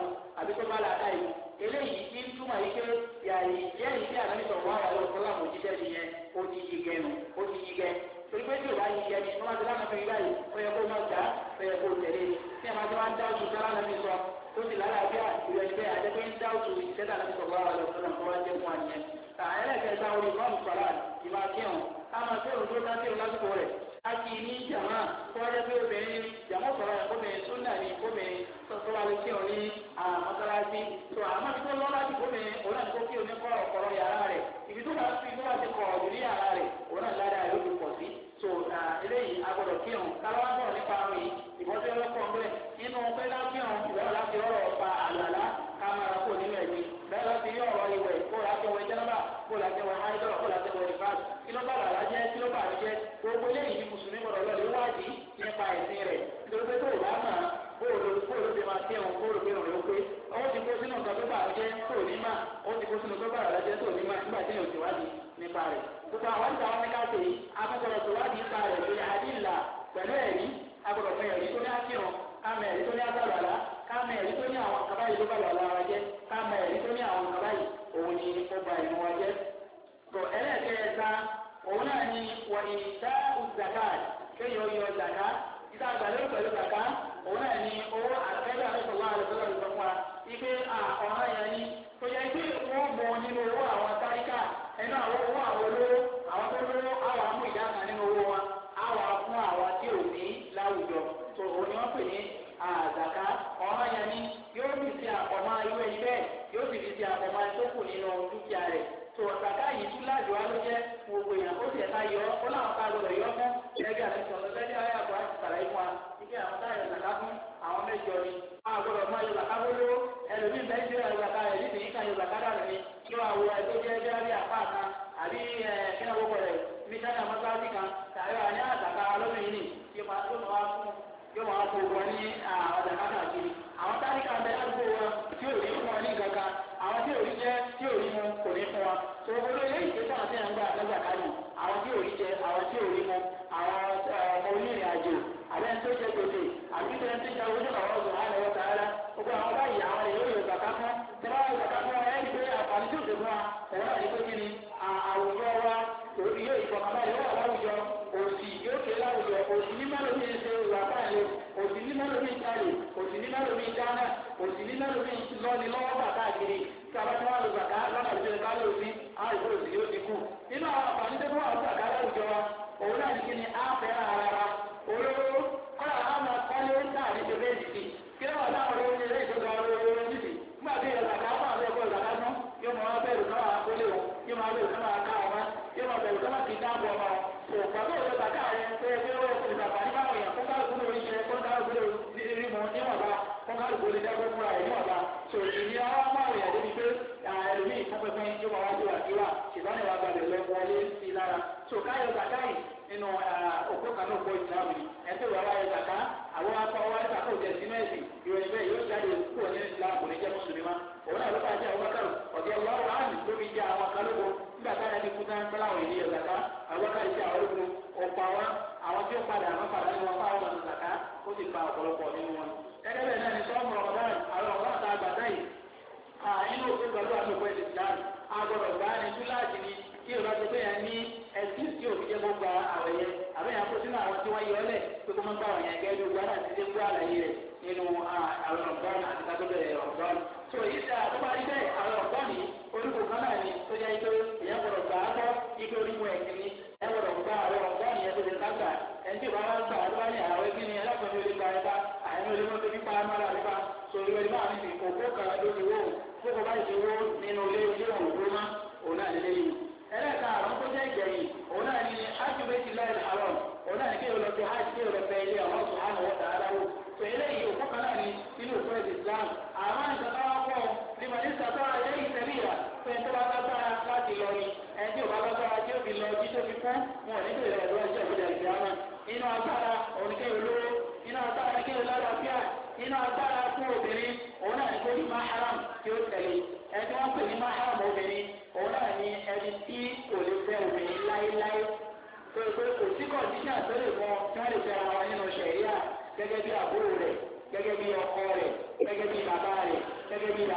àbí tó bá làákà yìí eléyìí tí ń túmọ̀ yìí pé yàrá ìjẹ́ ìdí ànábì sọ̀rọ̀ àwọn àwọn ọ̀sán láwọn òjíṣẹ́ nìyẹn ó ti yí gẹnu ó ti yí gẹ torí pé tí ò bá yí gẹ ni wọ́n ti lánàá fẹ́ báyìí ó yẹ kó máa gbà ó yẹ kó tẹ̀lé tí a máa ti máa ń dá oṣù sára nàbí sọ tó sì lálàáfíà ìrọ̀ ìgbẹ́ àjẹpẹ́ ń dá oṣù ìṣẹ́dá nàbí sọ̀rọ̀ àwọn ọ̀sán náà wọ́n jẹ́ fún àníyẹn. ẹlẹ́kẹ̀ẹ́ta orí ìmọ̀ọ́mù sọ̀rọ̀ ìmọ̀ akíhùn ká máa tó òun tó dá sí òun lásìkò rẹ̀ a kì í ní jàmá tó wáyé pé obìnrin jàmá sọ̀rọ̀ ẹ̀ kóbìnrin tó nà ní kóbìnrin tó wá lè kí òun ní mọ́sálásí tó àmọ́ tó lọ́ láti kóbìnrin òun náà tó kí òun ní kọ́ ọ̀kọ̀rọ̀ yàrá rẹ̀ ibi tó bá fi tó bá ti kọ̀ ọ̀dùn ní yàrá rẹ̀ òun náà ládàá yóò fi pọ̀ sí so eléyìí agbọ́dọ̀ kí òun káláwá bọ̀ nípa àrùn yìí ìbọn tí wọ́n kọ́ ọ́n nínú pé láti òun ìwọ́n láti ọ̀rọ̀ pa àlàlá ká máa kó nínú ẹ̀mí bẹ́ẹ̀ láti rí ọ̀rọ̀ ìwẹ̀ kó láti wọ jẹ́nàbà kó láti wọ háídọ̀ kó láti wọ ìfàs kí ló bá làlá jẹ́ kí ló bá rí jẹ́ gbogbo eléyìí ní mùsùlùmí gbọ́dọ̀ lọ lè wádìí nípa ẹ̀sìn rẹ̀ nítorí pé tó o bá mọ̀ bóòlù bóòlù ti máa tẹ̀wọ̀n bóòlù pé òun ló pé ó ti kó sínú nǹkan tó bá rí jẹ́ tó ní mà ó ti kó sínú tó bá làlá jẹ́ tó ní mà nígbà tí yóò ti wádìí nípa rẹ̀ gbogbo àwọn ìgbà wọn ní ká ṣe akọ́kọ̀rọ̀ tó wádìí nípa rẹ̀ lórí àdìlà pẹ̀lú ẹ̀rí agbọ̀dọ̀ fún ẹ̀rí tó ní àkírun kámẹ ẹ̀rí tó ní àbàlàlá kámẹ ẹ̀rí tó ní àwọn kaba yìí ló bá lọ lára jẹ́ kámẹ ẹ̀rí tó ní àwọn kaba yìí òun ni ó ba ìmú wa jẹ́. tó ẹlẹ́ẹ̀kẹ́ẹ̀ta òun náà ni wà ìdá zakat kéèyàn yọ zaka ìdá àgbàlẹ́ pẹ̀lú zaka òun náà ni owó àtẹ́gbẹ́ àlẹ́sọ̀wá àlẹ́sọ̀wá ìsọ fún wa ipe ọ̀ràn yẹn ni tó yẹ kí wọ́n mọ nínú owó àwọn táríkà ẹnu àwọn owó àwọn olówó àwọn tó lówó àwọn amú ìdá kan nínú owó wọn àwọn fún àwọn tí ò ní láwùjọ tó òun ni wọ́n pè ní àzàká ọ̀ràn yẹn ni yóò fi ti àpọ̀mọ́ irú ẹni bẹ́ẹ̀ yóò sì fi ti àpọ̀mọ́ tó kù nínú dúkìá rẹ̀ tó ọ̀sàká yìí tún láàjọ wa ló jẹ́ gbogbo èèyàn ó sì ẹ̀ka yọ ó láwọn ká gbọdọ̀ yọ fún ẹgbẹ́ àti ọ̀sẹ̀ fẹ́ẹ́ ní ayé àgbà àti sàlàyé fún wa ike àwọn táyà ìzàká fún àwọn mẹ́jọ ni àwọn gbọdọ̀ máa yọ zàká gbóló ẹlòmíì bẹ́ẹ̀ ṣe yọ zàká rẹ̀ níbi yìí kan yọ zàká dànù ni kí wọ́n àwọ̀ ẹ̀ tó jẹ́ jẹ́ bí àpá kan àbí ẹ̀ kí wọ́n wọ́pọ̀ rẹ̀ ní sáyà mọ́sáàsì kan tàbí àní àzàká lómìnir ni yóò máa yóò máa fò wọn ní ọ̀dà káàkiri àwọn táríkà ń bẹ ládùúgbò wọn tí ò ní fún wọn ní kankan àwọn tí ò rí jẹ tí ò rí mu kò ní fún wọn tó gbogbo eléyìí tó tàn sí ẹ̀ ń gbà lọ́gbà kánú àwọn tí ò rí jẹ àwọn tí ò rí mu àwọn ọmọ onírìn àjò àbẹ́ tó jẹ gbèsè àbí tó ń tẹ́jà owó nípa ọ̀sùn àlẹ́ wọ́n tààrà gbogbo àwọn báyìí àwọn èèyàn yóò zàká fún tẹ́lá yóò zàká fún ẹ̀ ní pé àǹfààní tó ṣe fún wa òun náà ní pé kí ni àwùjọ wa òbí yóò ìfọ̀kànbalẹ̀ yóò wà láwùjọ òsì yóò ké láwùjọ òsì ní mẹ́lòmí ṣe ìwàkáyé òsì ní mẹ́lòmí ìtàlẹ̀ òsì ní mẹ́lòmí ìdáná òsì ní mẹ́lòmí lọ́ni lọ́wọ́ bà káàkiri tí a bá tí wọ́n lò zàká lọ́nà ìṣẹ̀lẹ̀ ká lòsí àìsí òsì yóò ti kú nínú àwọn àǹfààní tó fún àwọn zàká láwùjọ wa òun náà ní kí ni á fẹ́ ara wa olówó kọ́lá á máa kọ́lé náà ní ṣẹlẹ̀ ìdìtì kí ló wà láwọn olówó ní ilé ìjọba olówó nídìí nígbà tí ìyẹn zàká fún àwọn ẹ̀kọ́ zàká fún yóò máa bẹ̀rù náà àkólé wọn yóò máa bẹ̀rù náà àká ọmọ yóò máa bẹ̀rù náà kì í dáàbò ọmọ tó pàtó òṣèlú zàká rẹ̀ pé pé ó ti zàká ní báwọn èèyàn kó kálukú lórí iṣẹ́ kó kálukú lórí rí mu níwọ̀nba kó kálukú lè dẹ́gbẹ́ fúnra ẹ̀ níwọ̀nba tó ìní àwọn máwọn èèyàn débi pé ẹlòmíì fún pínpín yóò máa wá sí wàkíwà ṣèbáni wa gbàgbé lọ wọlé sí lára tó káyọ̀ zàká yìí nínú òkú kan náà kó ìsìlámù ni ẹtọ́ ìwà wáyé zàká àwọn akọ wáyé zàká òjẹ sí mẹ́sì ìròyìn bẹ́ẹ̀ yóò jáde kúrò ní ìsìlámù ní jẹ́ mùsùlùmí ma òun náà ló bá jẹ́ Abubakar ọ̀dẹ́ ọlọ́run áàmì tó fi jẹ́ àwọn akálógo nígbà táyà ní kúta ńláwọ̀ ìdí zàká Abubakar jẹ́ àwọn ológun ọ̀pọ̀ àwọn àwọn tí ó padà àwọn padà ní wọn fáwọn ọmọ zàká ó sì pa ọ̀pọ̀lọpọ̀ nínú wọn. gẹ́gẹ́ bẹ́ẹ̀ náà ni sọ́ọ̀mù Ramadan àwọn ọ̀gá àti àgbàdá yìí inú òkú pẹ̀lú àtòkò ẹ̀sìn ìsìlámù agbọ̀dọ̀ gbá ní túláàjì ni kí o bá ti pé yẹn ní ẹ̀sìn tí o fi jẹ́ kó gba àwẹ̀ yẹn àbẹ̀yẹn kó sínú àwọn tí wọ́n yọ ọ́lẹ̀ pé kó má gbà wọ̀nyẹn gẹ́gẹ́ bí gbọ́dọ̀ àti ṣe ń gbọ́ àlàyé rẹ̀ nínú àwọn ọ̀gbọ́n àti ká tó bẹ̀rẹ̀ ọ̀gbọ́n. tó yìí dá tó bá rí bẹ́ẹ̀ àwọn ọ̀gbọ́n yìí orúkọ kan náà ni tó jẹ́ ike èèyàn gbọ́dọ̀ gbà á tọ́ ike orímọ ẹ̀sìn ni ẹ gbọ́dọ̀ gbà àwọn ọ̀gbọ́n yẹn tó lè ká gbà ẹni tí ò bá wá gbà á lọ́wọ́ ní àwọn ẹbí ni ẹlẹ́kùnrin olè gba ẹ̀ka àyẹ̀wò olè mọ́tò nípa amára nípa sórí ẹni bá mi fi kókó kan lórí wó kókó bá ti wó nínú ilé ilé òwúrọ̀ má òun náà lè léyìn ẹlẹ́ka àwọn tó jẹ́ ìgbẹ̀yìn òun náà ní hajj méjì láì haram òun náà ní kí o lọ sí hajj kí o lọ fẹ́ ilé àwọn subhanahu wa ta'ala wò tó eléyìí òkú kan náà ní nínú òkú ẹ̀sìn Islam àwọn ìjọba wa pọ̀ nígbà tí sàtọ́ ayé ìtẹ̀lé ìyà fún ẹni tó bá lágbára láti lọ ni ẹni tí ò bá lágbára tí ó fi lọ jí tó fi kú wọn ò ní bèrè ẹ̀rọ ẹ̀ṣẹ̀ ìgbéjà ìgbéyàmá inú agbára òun kí o lówó inú agbára ní kí o lálàáfíà inú agbára fún obìnrin òun náà ní kó ní mahram tí ó tẹ̀lé ẹni wọ́n pè ní mahram obìnrin òun náà ní ẹni tí kò lè fẹ́ obìnrin láéláé tó o pé kò sí kọ̀ǹdíṣà tó lè fọ́ tí wọ́n lè fẹ́ ara wọn nínú ṣẹ̀ríà gẹ́gẹ́ bí àbúrò rẹ̀ gẹ́gẹ́ bí ọkọ rẹ̀ gẹ́gẹ́ bí bàbá rẹ̀ gẹ́gẹ́ bí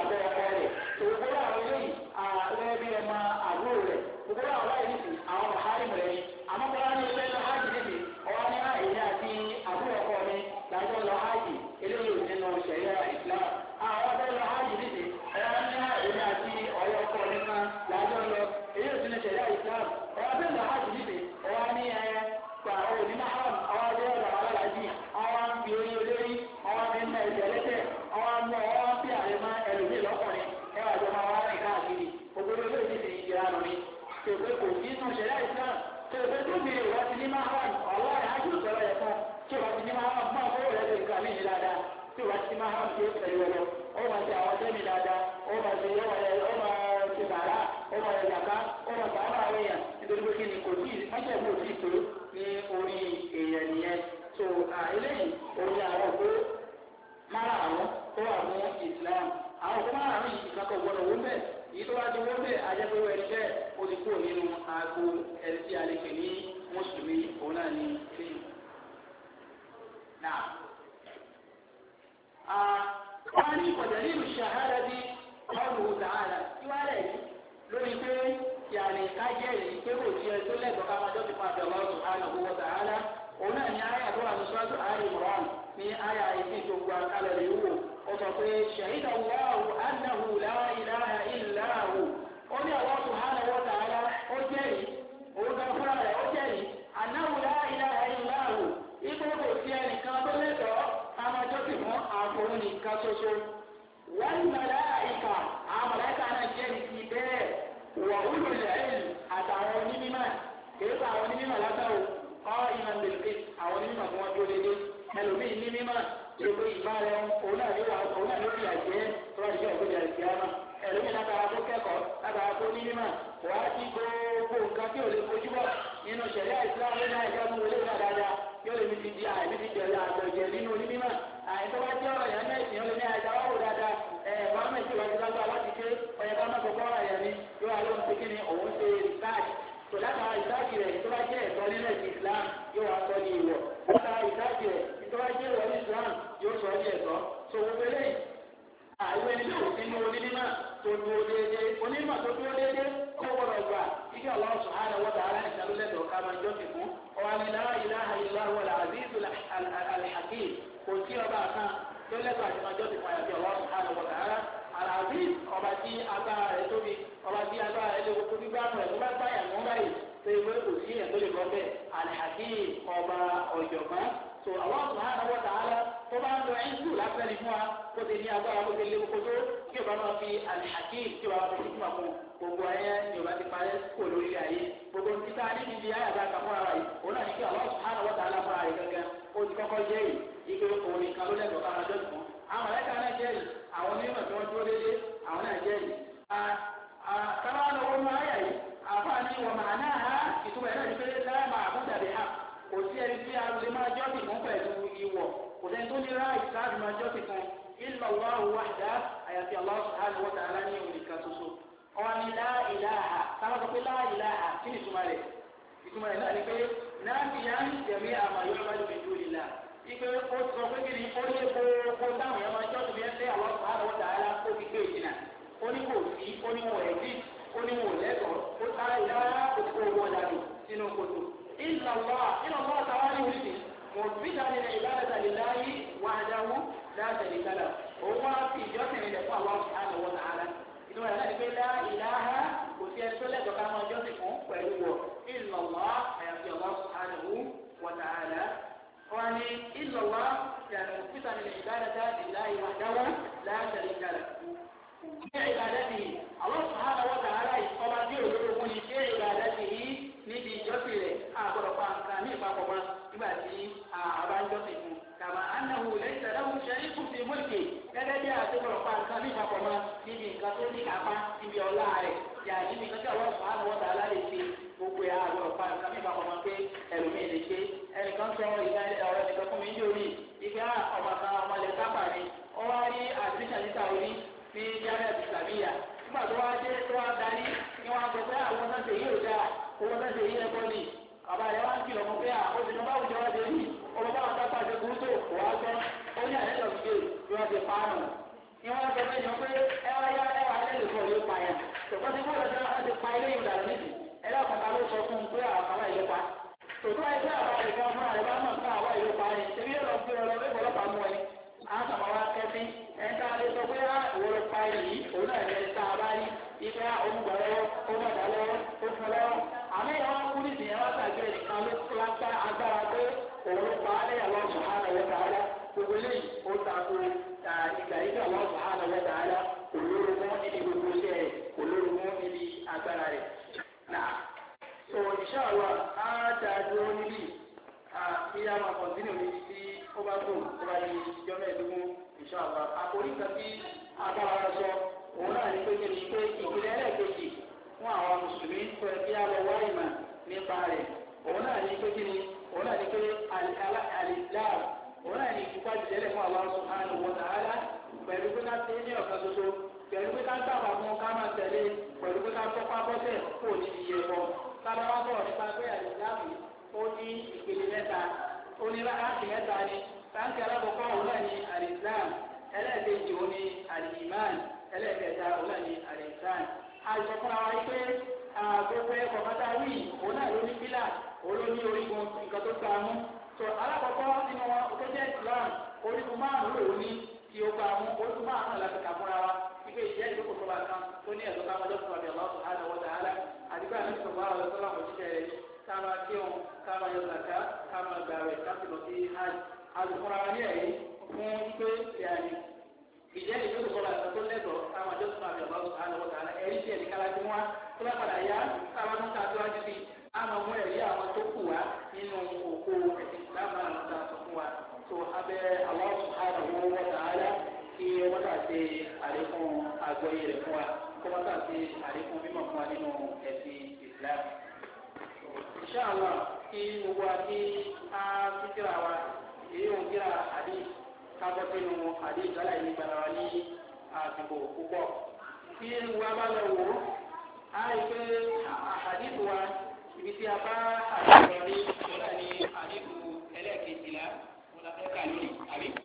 lọ hajj níbi ọwọ́ ní ẹ gba òní mahram àwọn adé ọ̀dọ̀ alálàájì àwọn ń fi orí olórí àwọn ń na ẹ̀jẹ̀ lẹ́tẹ̀ àwọn mú ọwọ́ ń fi àrẹ̀mọ ẹlòmíì lọ́kùnrin ẹ wà jọ máa wá rìn káàkiri gbogbo olórí ti fi ìjìra nù mí tòpé kò sí inú ṣẹlẹ̀ Islam tòpé tó mi ìwà ti ní mahram ọ̀wọ́ ẹ̀ hajj sọ̀rọ̀ ẹ̀ fún tí ìwà ti ní mahram máa fọwọ́ rẹ̀ lè kà mí ní dáadáa tí ìwà ti ní mahram ti pẹ̀lú ọ̀rọ̀ ó máa ti àwọn sẹ́mi dáadáa ó máa ti ó máa ti bàrà ó máa yẹ yàká ó máa bàá máa wẹ̀yàn nítorí pé kí ni kò tí máṣẹ́ kò tí tó ní orí èèyàn nìyẹn so eléyìí orí àwọn òkú mára àwọn tó wà fún Islam àwọn òkú mára àwọn ìkàkọ̀ gbọdọ̀ wọ́n bẹ́ẹ̀ èyí tó bá ti wọ́n bẹ́ẹ̀ ajẹ́pẹ́wọ́ ẹni bẹ́ẹ̀ ó ti kúrò nínú aago ẹni tí a lè pè ní mùsùlùmí òun náà ní eléyìí. náà wọ́n ní ìkọ̀jẹ̀ nínú ṣàhádà bí ọ̀rùn ta'ala tí wọ́n rẹ̀ yìí lórí pé yàrá kájẹ́ yìí pé kò sí ẹ tó lẹ́gbọ̀ọ́ ká máa jọ́sìn fún àbẹ̀ Allah subhanahu wa ta'ala òun náà ní àyà tó wà ní sọ́dọ̀ àárín Imran ní àyà ìdí gbogbo àkàlẹ̀ rẹ̀ wò ó sọ pé shahida Allahu annahu la ilaha illa hu ó ní Allah subhanahu wa ta'ala ó jẹ́rìí òun kan fúnra rẹ̀ ó jẹ́rìí annahu la ilaha illa hu ipò kò sí ẹnìkan tó lẹ́tọ̀ọ́ ká máa jọ́sìn fún àfọ̀hún nìkan ṣoṣo wal malaika àwọn màláíkà náà jẹ́rìí sí bẹ́ẹ̀ wà ulul ilm àtàwọn onímọ̀ kìí sọ àwọn onímọ̀ látàwọ̀ ọ́ ìmọ̀ lèkè àwọn onímọ̀ tí wọ́n dúró dédé ẹlòmíì ní mímọ̀ èkó ìmọ̀ rẹ̀ òun náà ló wà òun náà ló fi àjẹ́ tó wà nígbà òkúta ìgbà náà ẹlòmíì látara tó kẹ́kọ̀ọ́ látara tó ní mímọ̀ wà á ti gbogbo nǹkan tí ò lè fojú bọ̀ nínú ṣẹ̀ríà Islam ní nàìjíríà mú wọlé náà dáadáa yóò lè mi ti di àìmí ti jẹ̀rẹ̀ àgbẹ̀jẹ̀ nínú onímọ̀ àìtọ́ bá jẹ́ ọ̀rọ̀ yẹn mẹ́sìn ó lè ní àìjà wà wò dáadáa ẹ̀ bá mẹ́sìn wájú lágbá láti ké ọ̀yẹ̀ bá mẹ́sìn kọ́ ọ̀rọ̀ yẹn ni yóò wá lóhun pé kí ni òun ṣe rìsáàjì tó látara rìsáàjì rẹ̀ tó bá jẹ́ ẹ̀tọ́ nílẹ̀ ti Islam yóò wá sọ ní ìwọ̀ látara rìsáàjì rẹ̀ tó bá jẹ́ ìwọ̀ ní Islam yóò sọ ní ẹ̀tọ́ tó gbogbo eléyìí àìwé ní òsínú onímọ̀ tó dúró déédéé onímọ̀ tó dúró déédéé ó gbọ́dọ̀ gbà ike Allah subhanahu wa ta'ala nìkan ló lẹ́tọ̀ọ́ ká máa jọ́sìn fún ọ̀wá ní la ilaha illa huwa al-azizul al-hakim kò sí ọba kan tó lẹ́tọ̀ọ́ àti máa jọ́sìn fún àyàfi Allah subhanahu wa ta'ala al-aziz ọba tí agbára rẹ̀ tóbi ọba tí agbára rẹ̀ lè kókó gbígbá rẹ̀ tó bá gbáyà mọ́ báyìí tó ìwé kò sí ẹ̀ tó lè gbọ́ bẹ́ẹ̀ al-hakim ọba ọ̀jọ̀gbọ́n so Allah subhanahu wa ta'ala tó bá ń lo ẹ̀ńsù lásán ní fún wa kó ti ní agbára kó ti lé kókó tó kí o bá máa fi al-hakim kí o bá máa fi hikma fún gbogbo ayé ni o bá ti parẹ́ kó lórí ayé gbogbo títà níbi ibi ayé àgbà kan fúnra rẹ̀ òun náà ní kí Allah subhanahu wa ta'ala fúnra rẹ̀ gẹ́gẹ́ ó ti kọ́kọ́ jẹ́ yìí ike òun nìkan ló lẹ́tọ̀ọ́ kára jọ́sìn fún àwọn màláíkà náà jẹ́ yìí àwọn onímọ̀ tí wọ́n dúró déédéé àwọn náà jẹ́ yìí. sábà lọ́wọ́ nínú ayé yìí àfáàní wọ̀ màá náà ha ìtumọ̀ ẹ̀ náà ní pé láyà máa bú dàbí ha kò sí ẹni tí a lè máa jọ́sìn fún pẹ̀lú ìwọ̀ kò sẹ́ni tó ní ráàyè láti máa jọ́sìn fún illa Allahu wahda àyàfi Allah subhanahu wa ta'ala ní òun nìkan ṣoṣo. ọ̀wá ní la ilaha sábà sọ pé la ilaha kí ni ìtumọ̀ rẹ̀ ìtumọ̀ rẹ̀ náà ni pé náà ti yá ń tẹ̀mí àmà yóò bá lóbi tó lílà ipe ó sọ pé kí ni ó lé gbogbo táwọn yẹn máa jọ́sìn bí ẹ fẹ́ Allah subhanahu wa ta'ala ó fi gbé ìjìnà ó ní kò sí ó ní wọn ẹ̀dí ó ní wọn lẹ́tọ̀ọ́ ó sára ìlànà ó ti kó owó dànù sínú kòtò illa Allah illa Allah ta'ala ní wíìsì mọ̀tìbíta ní ìbádàtà lillahi wahdahu la sharika lahu òun wá fi ìjọsìn rẹ̀ fún Allah subhanahu wa ta'ala inú ẹ̀ láti pé la ilaha kò sí ẹni tó lẹ́tọ̀ọ́ ká máa jọ́sìn fún pẹ̀lú wọ̀ illa Allah àyàfi Allah subhanahu wa ta'ala wọ́n ní illa Allah yàrá mọ̀tìbíta ní ìbádàtà lillahi wahdahu la sharika lahu. ṣé ìbádàtì Allah subhanahu wa ta'ala ọba tí òdodo fún ni ṣé ìbádàtì yìí níbi ìjọsìn rẹ̀ àgbọ̀dọ̀ pa nǹkan ní ìpapọ̀ mọ́ nígbà tí àbá ń jọ́sìn fún kàmá annahu laysa lahu sharikun fi mulki gẹ́gẹ́ bí àtúbọ̀rọ̀ pa nǹkan ní ìpapọ̀ mọ́ níbi nǹkan tó ní kápá níbi ọlá rẹ̀ yà níbi nǹkan tí Allah subhanahu wa ta'ala lè ṣe gbogbo ẹ̀ àgbọ̀dọ̀ pa nǹkan ní ìpapọ̀ mọ́ pé ẹlòmíì lè ṣe ẹnìkan sọ ìgbà ọ̀rọ̀ nìkan fún mi ń dòrí ìgbà ọmọ kan ọmọ ilẹ̀ sábà ni ó wá rí àdìsàn níta orí ní jamiat islamiyya nígbà tó wá dé tó wá darí ni wọ́n á sọ pé àwọn náà ṣe yóò dáa owó náà ṣe yí ẹ̀kọ́ ni bàbá rẹ̀ wá ń kìlọ̀ fún pé à ó ti ní báwo jẹ́ wá dé rí ọmọ báwọn tápà ṣe kúrú tó kò wá gbọ́ ó ní àlẹ́ lọ́ọ́ gbé bí wọ́n ti pa á nù. ni wọ́n sọ fẹ́ yàn pé ẹ wá yá ẹ wá lẹ́ lè fọ́ yóò pa yẹn tòkọ́ ti kó lọ́jọ́ wọ́n ti pa ilé yìí dàrú níbi ẹ lọ́kàn ká ló sọ fún un pé àwọn àwa ìlú pa. tòtò àìsí àwọn àìsàn fún àrẹ bá mọ̀ fún àwa ìlú pa ni ṣebí yóò lọ fi ọ̀rọ̀ lẹ́gbọ̀ọ́ lọ́pàá mú ẹ àtàwọn wa kẹ́sí ẹ̀ka lè sọ pé ìwọ́n pa yìí òun náà lè ta a bá rí ife olùgbà lọ́wọ́ ó mọ̀dá lọ́wọ́ ó fún lọ́wọ́ àmì ìyá wọn kúrì sí ẹwà tàbí ẹnìkan ló lágbá agbára pé òun ló pa á lẹ́yìn Allah subhanahu wa ta'ala gbogbo eléyìí ó tako ìgbà yìí kí Allah subhanahu wa ta'ala olórogún níbi gbogbo iṣẹ́ rẹ̀ olórogún níbi agbára rẹ̀ náà so inshallah á dáadúró níbí kí á máa kọ̀ntínú níbi tí ó bá tó ó bá di ìjọ mẹ́ẹ̀ẹ́dógún inshallah àkórí kan tí agbára sọ òun náà ní pé kí ni pé ìpìlẹ̀ ẹlẹ́ẹ̀kejì fún àwọn mùsùlùmí tó ẹ kí á lọ wá ìmọ̀ nípa rẹ̀ òun náà ní pé kí ni òun náà ní pé al-Islam òun náà ní ìfipá jìlẹ̀ fún Allah subhanahu wa ta'ala pẹ̀lú pé ká ṣe ní ọ̀kan ṣoṣo pẹ̀lú pé ká gbàgbà fún ká máa tẹ̀lé pẹ̀lú pé ká tọ́pá bọ́sẹ̀ kó ní iye bọ́ sábà wá bọ̀ nípa pé al-Islam ó ní ìpele mẹ́ta ó ní láti mẹ́ta ni táǹkì alákọ̀ọ́kọ́ òun náà ní al-Islam ẹlẹ́ẹ̀kejì òun ní al-Iman ẹlẹ́ẹ̀kẹta òun náà ní al-Ihsan àìsàn fúnra wa yìí pé gbogbo ẹ̀kọ́ kátà wí òun náà ló ní pílà òun ló ní orígun nǹkan tó gbà mú tó alákọ̀ọ́kọ́ nínú wọn tó jẹ́ Islam orígun márùn-ún lòun ní tí ó gbà mú orígun márùn-ún láti kà fúnra wa wípé ìjẹ́ ìdókòó tó bá kan tó ní ẹ̀dọ́ káwọn lọ́sùn àbí Allah subhanahu wa ta'ala àdìgbà ní sọ̀rọ̀ àwọn ọ̀dọ́ sọ́lá òjíṣẹ́ rẹ̀ káma kíwọn káma yọ zaka káma gbàwẹ̀ káfí lọ sí hajj alùpùpù wa ní ẹ̀yìn fún wípé ìyàní ìjẹ́ ìdókòó tó bá kan tó lẹ́tọ̀ọ́ káma lọ́sùn àbí Allah subhanahu wa ta'ala ẹ̀rí tí ẹ̀rí kára ti wá tó bá padà yá káma tó ta síwájú sí àmọ́ mú ẹ̀rí àwọn tó kù wá nínú òkú ẹ̀sìn ìsìlámù àwọn tó ta fún wa tó abẹ́ Allah subhanahu wa ta'ala kí wọ́n tà sí àlékún àgbọ́yé rẹ̀ fún wa kó wọ́n tà sí àlékún mímọ̀ fún wa nínú ẹ̀sìn ìsìlámù. Inshallah kí gbogbo wa kí á kíkìrà wa èyí ò ń kíra àdí kábọ́ sínú àdí ìgbàlá yìí gbàlá wa ní àsìkò púpọ̀. Tí wa bá lọ wò ó á rí pé àdìsù wa ibi tí a bá àdìsù lọ ní ìṣọ́lá ní àdìsù ẹlẹ́ẹ̀kejìlá wọn la fẹ́ kà lónìí àbí.